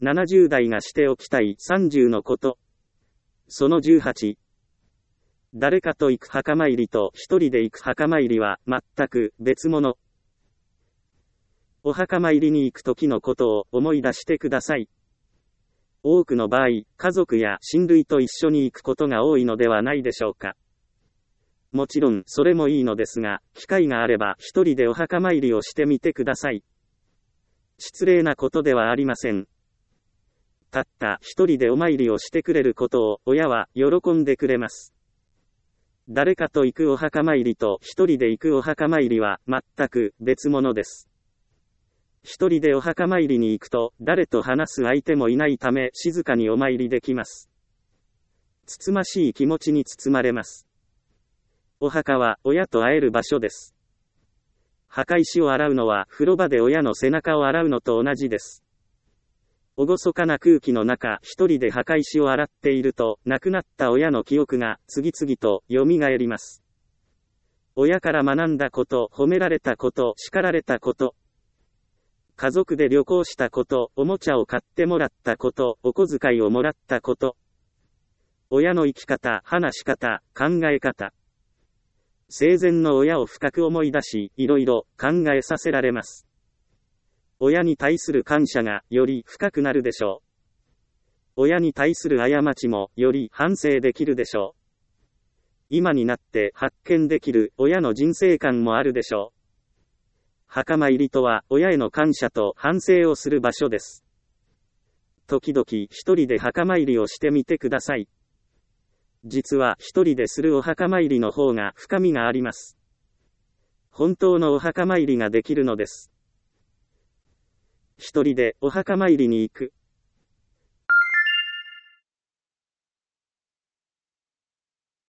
70代がしておきたい30のこと。その18。誰かと行く墓参りと一人で行く墓参りは全く別物。お墓参りに行く時のことを思い出してください。多くの場合、家族や親類と一緒に行くことが多いのではないでしょうか。もちろんそれもいいのですが、機会があれば一人でお墓参りをしてみてください。失礼なことではありません。たった一人でお参りをしてくれることを親は喜んでくれます。誰かと行くお墓参りと一人で行くお墓参りは全く別物です。一人でお墓参りに行くと誰と話す相手もいないため静かにお参りできます。つつましい気持ちに包まれます。お墓は親と会える場所です。墓石を洗うのは風呂場で親の背中を洗うのと同じです。厳かな空気の中、一人で墓石を洗っていると、亡くなった親の記憶が次々と蘇ります。親から学んだこと、褒められたこと、叱られたこと、家族で旅行したこと、おもちゃを買ってもらったこと、お小遣いをもらったこと、親の生き方、話し方、考え方、生前の親を深く思い出し、いろいろ考えさせられます。親に対する感謝がより深くなるでしょう。親に対する過ちもより反省できるでしょう。今になって発見できる親の人生観もあるでしょう。墓参りとは親への感謝と反省をする場所です。時々一人で墓参りをしてみてください。実は一人でするお墓参りの方が深みがあります。本当のお墓参りができるのです。一人でお墓参りに行く。